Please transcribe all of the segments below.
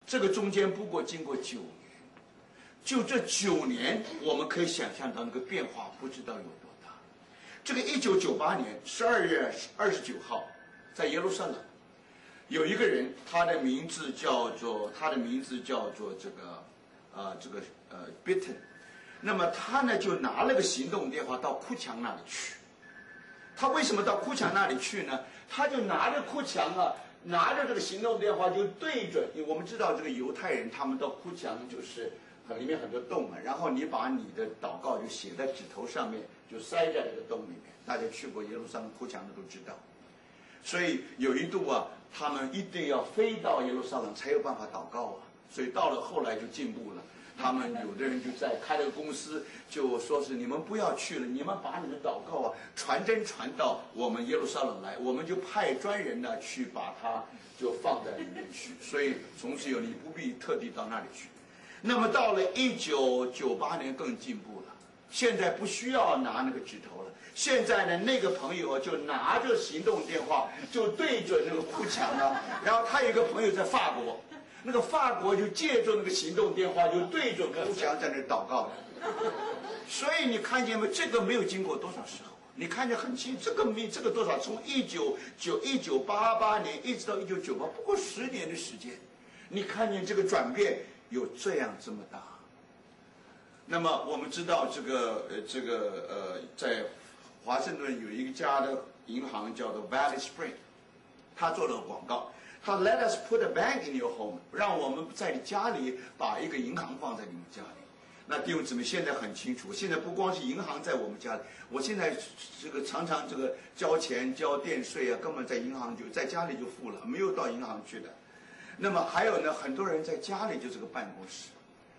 这个中间不过经过9年，就这9年，我们可以想象到那个变化不知道有多大。这个1998年12月29号，在耶路撒冷，有一个人，他的名字叫做Bitten。那么他呢就拿了个行动电话到哭墙那里去。他为什么到哭墙那里去呢？他就拿着哭墙啊，拿着这个行动电话就对准。我们知道这个犹太人他们到哭墙就是里面很多洞嘛，然后你把你的祷告就写在指头上面，就塞在这个洞里面。大家去过耶路撒冷哭墙的都知道。所以有一度啊，他们一定要飞到耶路撒冷才有办法祷告啊。所以到了后来就进步了。他们有的人就在开了个公司，就说是你们不要去了，你们把你的祷告啊传真传到我们耶路撒冷来，我们就派专人呢去把它就放在里面去。所以从此以后你不必特地到那里去。那么到了1998年更进步了，现在不需要拿那个指头了，现在呢那个朋友就拿着行动电话就对准那个哭墙了，然后他有一个朋友在法国。那个法国就借助那个行动电话就对准哭墙在那祷告的，所以你看见没？这个没有经过多少时候，你看见很清，这个多少？从1988年一直到1998，不过10年的时间，你看见这个转变有这么大。那么我们知道在华盛顿有一家的银行叫做 Valley Spring， 他做了个广告。他 Let us put a bank in your home， 让我们在你家里把一个银行放在你们家里。那弟兄姊妹现在很清楚，现在不光是银行在我们家里，我现在常常交钱交电税啊，根本在银行就在家里就付了，没有到银行去的。那么还有呢，很多人在家里就是个办公室。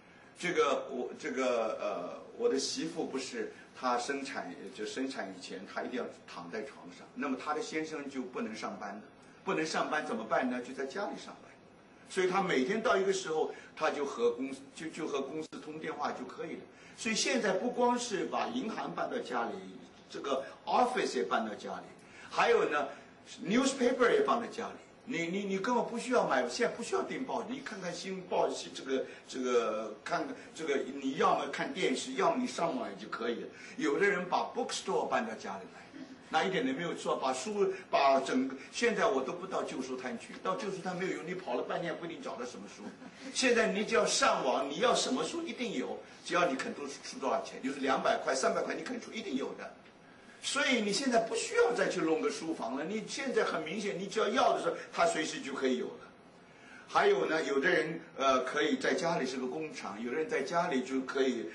我的媳妇不是她生产以前，她一定要躺在床上，那么她的先生就不能上班了。不能上班怎么办呢？就在家里上班，所以他每天到一个时候，他就和公司通电话就可以了。所以现在不光是把银行搬到家里，这个 office 也搬到家里，还有呢 newspaper 也放在家里。你根本不需要买，现在不需要订报，你看看新报看这个，你要么看电视，要么你上网就可以了。有的人把 bookstore 搬到家里来。那一点都没有错，现在我都不到旧书摊去，到旧书摊没有用，你跑了半天不一定找到什么书。现在你只要上网，你要什么书一定有，只要你肯出多少钱，就是200块、300块，你肯出一定有的。所以你现在不需要再去弄个书房了，你现在很明显，你只要的时候，它随时就可以有了。还有呢，有的人可以在家里是个工厂，有的人在家里就可以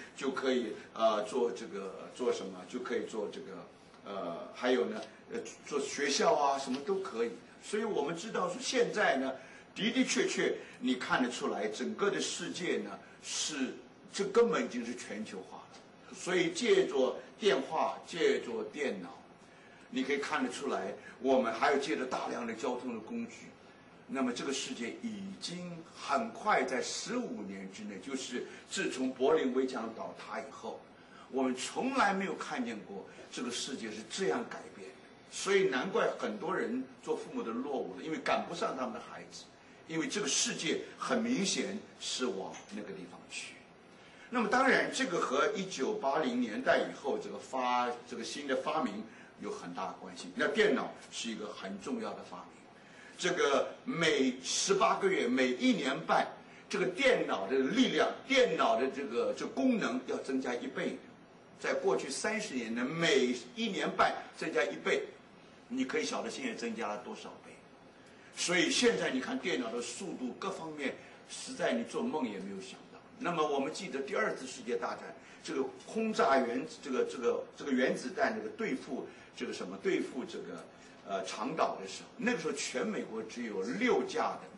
做什么，就可以做这个。还有呢，做学校啊，什么都可以。所以我们知道说，现在呢，的的确确，你看得出来，整个的世界呢，这根本已经是全球化了。所以借着电话，借着电脑，你可以看得出来，我们还有借着大量的交通的工具。那么这个世界已经很快在15年之内，就是自从柏林围墙倒塌以后。我们从来没有看见过这个世界是这样改变，所以难怪很多人做父母的落伍了，因为赶不上他们的孩子，因为这个世界很明显是往那个地方去。那么当然，这个和1980年代以后这个新的发明有很大的关系。那电脑是一个很重要的发明，这个每18个月，每1年半，这个电脑的力量，电脑的这功能要增加1倍。在过去30年呢，每1年半增加1倍，你可以晓得现在增加了多少倍。所以现在你看电脑的速度各方面，实在你做梦也没有想到。那么我们记得第2次世界大战，这个轰炸原子弹对付长岛的时候，那个时候全美国只有6架的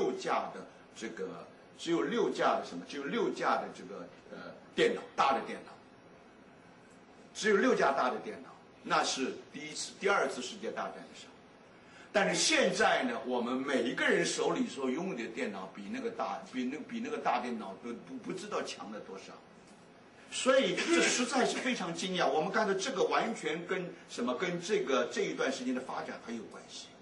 电脑，大的电脑。只有6架大的电脑，那是第2次世界大战的时候。但是现在呢，我们每一个人手里所拥有的电脑比那个大电脑都不知道强了多少。所以这实在是非常惊讶。我们看到这个完全跟这一段时间的发展很有关系。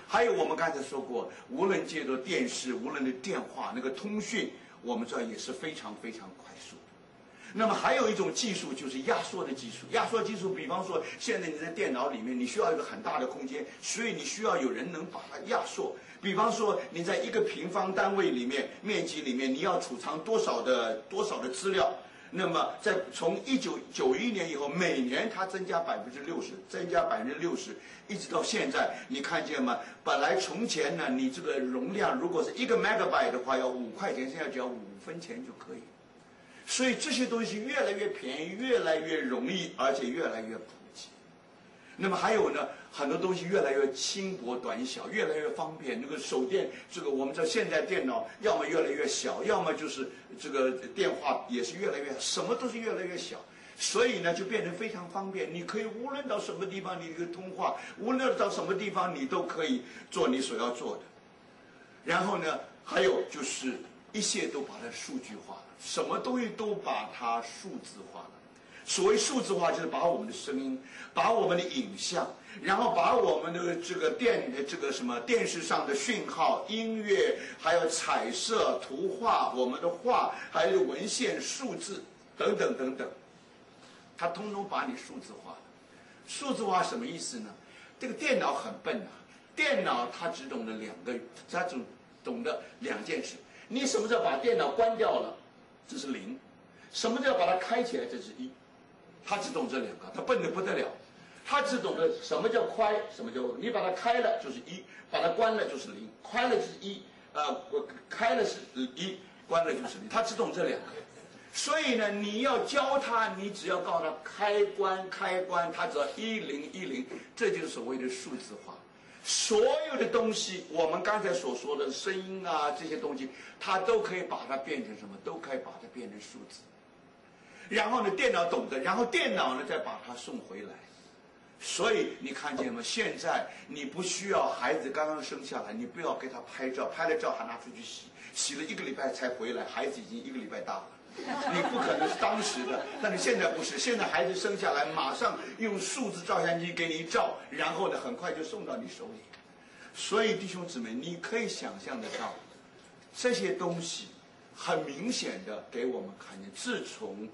还有我们刚才说过，无论借助电视，无论的电话，那个通讯，我们知道也是非常非常快速的。那么还有一种技术就是压缩的技术。压缩技术，比方说现在你在电脑里面，你需要一个很大的空间，所以你需要有人能把它压缩。比方说你在一个平方单位里面面积里面，你要储藏多少的资料。那么从1991年以后，每年它增加60%，增加60%，一直到现在，你看见吗？本来从前呢，你这个容量如果是1个 megabyte 的话，要5块钱，现在只要5分钱就可以。所以这些东西越来越便宜，越来越容易，而且越来越普及。那么还有呢，很多东西越来越轻薄短小，越来越方便。那个手电，这个我们知道现在电脑要么越来越小，要么就是这个电话也是越来越，什么都是越来越小。所以呢，就变得非常方便。你可以无论到什么地方，你这个通话，无论到什么地方，你都可以做你所要做的。然后呢，还有就是一切都把它数据化了，什么东西都把它数字化了。所谓数字化，就是把我们的声音，把我们的影像，然后把我们的这个电视上的讯号、音乐，还有彩色、图画，我们的画，还有文献、数字等等等等，它通通把你数字化了。数字化什么意思呢？这个电脑很笨啊，电脑它只懂得它只懂得2件事。你什么时候把电脑关掉了，这是0；什么叫把它开起来，这是1。他只懂这2个，他笨得不得了。他只懂得什么叫快，什么叫你把它开了就是1，把它关了就是0，开了就是1，开了是1，关了就是0，他只懂这2个。所以呢，你要教他，你只要告诉他开关，他只要1010，这就是所谓的数字化。所有的东西，我们刚才所说的声音啊，这些东西，它都可以把它变成什么？都可以把它变成数字。然后呢，电脑懂得，然后电脑呢再把它送回来。所以你看见吗？现在你不需要孩子刚刚生下来，你不要给他拍照，拍了照还拿出去洗，洗了1个礼拜才回来，孩子已经1个礼拜大了。你不可能是当时的，但是现在不是，现在孩子生下来马上用数字照相机给你一照，然后呢很快就送到你手里。所以弟兄姊妹，你可以想象得到，这些东西很明显的给我们看见，自从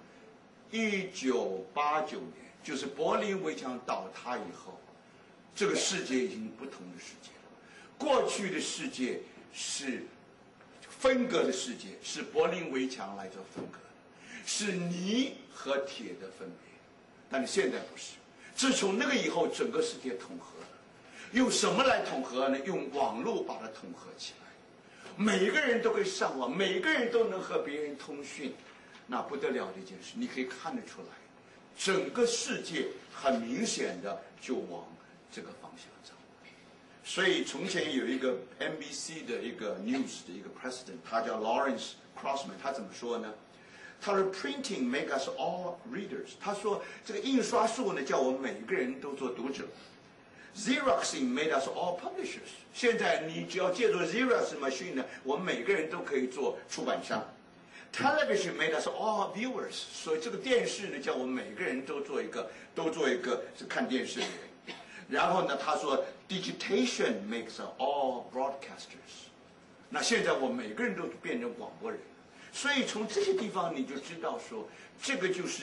1989年，就是柏林围墙倒塌以后，这个世界已经不同的世界了。过去的世界是分隔的世界，是柏林围墙来做分隔的，是泥和铁的分别。但是现在不是，自从那个以后，整个世界统合了。用什么来统合呢？用网络把它统合起来。每个人都可以上网，每个人都能和别人通讯。那不得了的一件事，你可以看得出来，整个世界很明显的就往这个方向走。所以从前有一个 NBC 的一个 news 的一个 president， 他叫 Lawrence Crossman， 他怎么说呢？他说 Printing make us all readers， 他说这个印刷术呢，叫我们每个人都做读者。Xeroxing made us all publishers， 现在你只要借助 Xerox machine 呢，我们每个人都可以做出版商。Television made us all viewers， 所以这个电视呢，叫我们每个人都做一个是看电视的人。然后呢，他说 Digitation makes us all broadcasters， 那现在我们每个人都变成广播人。所以从这些地方你就知道说，这个就是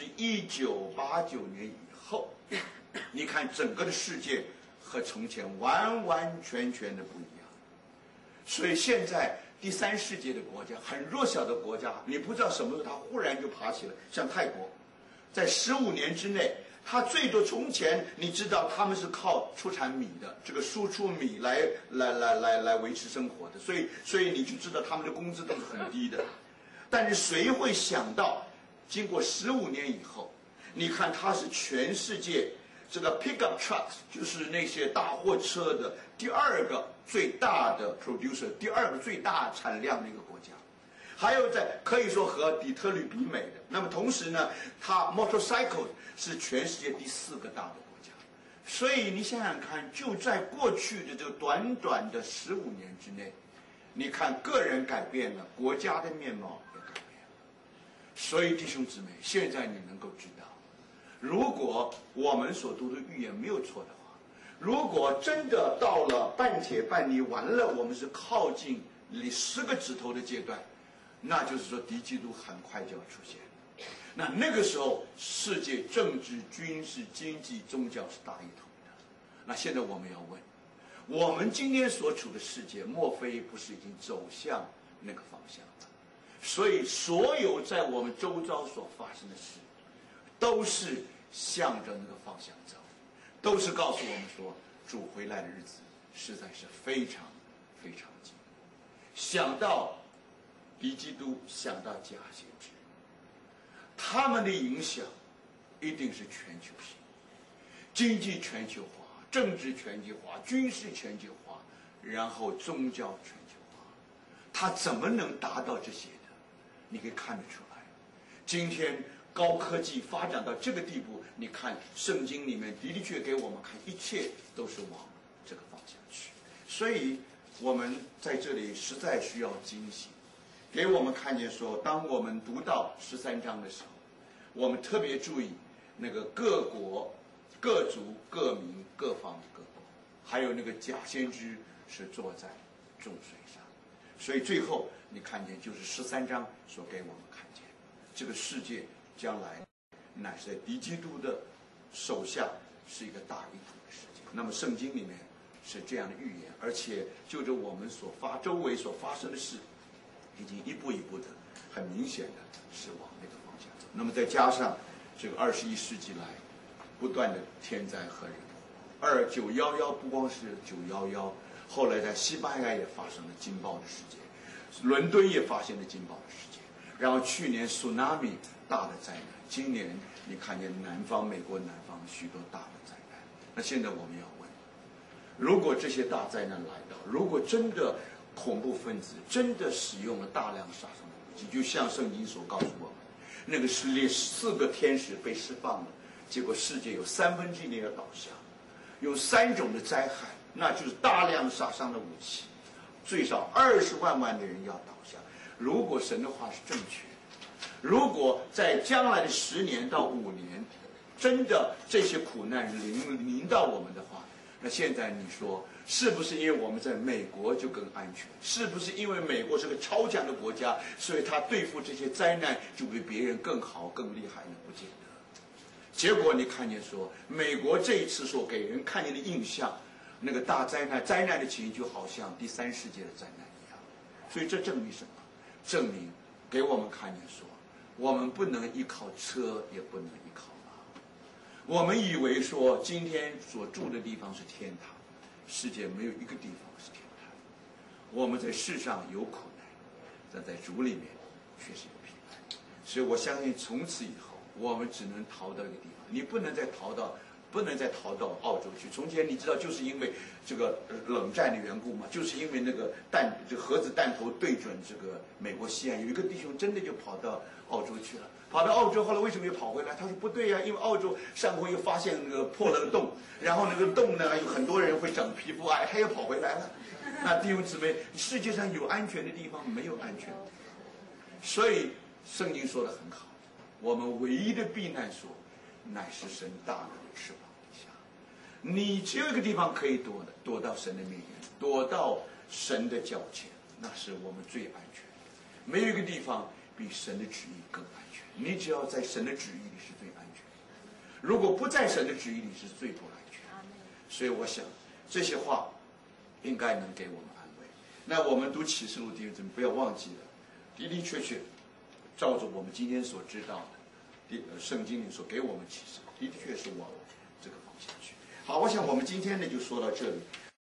1989年以后，你看整个的世界和从前完完全全的不一样。所以现在第3世界的国家，很弱小的国家，你不知道什么时候它忽然就爬起来，像泰国，在15年之内，它最多从前你知道他们是靠出产米的，这个输出米来维持生活的，所以你就知道他们的工资都是很低的。但是谁会想到，经过15年以后，你看它是全世界这个 pickup trucks， 就是那些大货车的第2个最大的 producer， 第2个最大产量的一个国家，还有可以说和底特律媲美的。那么同时呢，它 motorcycle 是全世界第4个大的国家。所以你想想看，就在过去的这个短短的15年之内，你看个人改变了，国家的面貌也改变了。所以弟兄姊妹，现在你能够知道，如果我们所读的预言没有错的话， 如果真的到了半铁半泥，完了我们是靠近离10个指头的阶段，那就是说敌基督很快就要出现。那个时候，世界政治、军事、经济、宗教是大一统的。那现在我们要问，我们今天所处的世界，莫非不是已经走向那个方向了？所以，所有在我们周遭所发生的事，都是向着那个方向走，都是告诉我们说，主回来的日子实在是非常非常近。想到敌基督，想到假先知，他们的影响一定是全球性，经济全球化，政治全球化，军事全球化，然后宗教全球化，他怎么能达到这些的？你可以看得出来，今天高科技发展到这个地步，你看圣经里面的确给我们看，一切都是往这个方向去。所以我们在这里实在需要警醒，给我们看见说，当我们读到13章的时候，我们特别注意那个各国、各族、各民、各方、各国，还有那个假先知是坐在众水上。所以最后你看见就是13章所给我们看见，这个世界将来乃是在敌基督的手下，是一个大一统的世界。那么圣经里面是这样的预言，而且就着我们周围所发生的事，已经一步一步的很明显的是往那个方向走。那么再加上这个21世纪来不断的天灾和人祸，911不光是911，后来在西班牙也发生了惊爆的事件，伦敦也发现了惊爆的事件，然后去年 tsunami 大的灾难，今年你看见美国南方许多大的灾难。那现在我们要问，如果这些大灾难来到，如果真的恐怖分子真的使用了大量杀伤武器，就像圣经所告诉我们，那个是4个天使被释放了，结果世界有1/3要倒下，有3种的灾害，那就是大量杀伤的武器，最少20万的人要倒下。如果神的话是正确，如果在将来的10年到5年，真的这些苦难临到我们的话，那现在你说是不是因为我们在美国就更安全？是不是因为美国是个超强的国家，所以他对付这些灾难就比别人更好更厉害呢？不见得。结果你看见说，美国这一次所给人看见的印象，那个大灾难的情形就好像第3世界的灾难一样。所以这证明什么？证明给我们看见说，我们不能依靠车，也不能依靠马。我们以为说今天所住的地方是天堂，世界没有一个地方是天堂。我们在世上有苦难，但在主里面却是有平安。所以我相信从此以后，我们只能逃到一个地方，你不能再逃到澳洲去。从前你知道，就是因为这个冷战的缘故嘛，就是因为那个这个核子弹头对准这个美国西岸，有一个弟兄真的就跑到澳洲去了。跑到澳洲，后来为什么又跑回来？他说不对呀，因为澳洲上空又发现那个破了个洞，然后那个洞呢有很多人会长皮肤癌，他又跑回来了。那弟兄姊妹，世界上有安全的地方，没有安全的地方。所以圣经说得很好，我们唯一的避难所，乃是神大能的翅膀底下。你只有一个地方可以躲的，躲到神的面前，躲到神的脚前，那是我们最安全的。没有一个地方比神的旨意更安全。你只要在神的旨意里是最安全的，如果不在神的旨意里是最不安全的。所以我想这些话应该能给我们安慰。那我们读启示录弟兄姊妹不要忘记了，的的确确照着我们今天所知道的圣经里所给我们启示，的确是往这个方向去。好，我想我们今天呢就说到这里。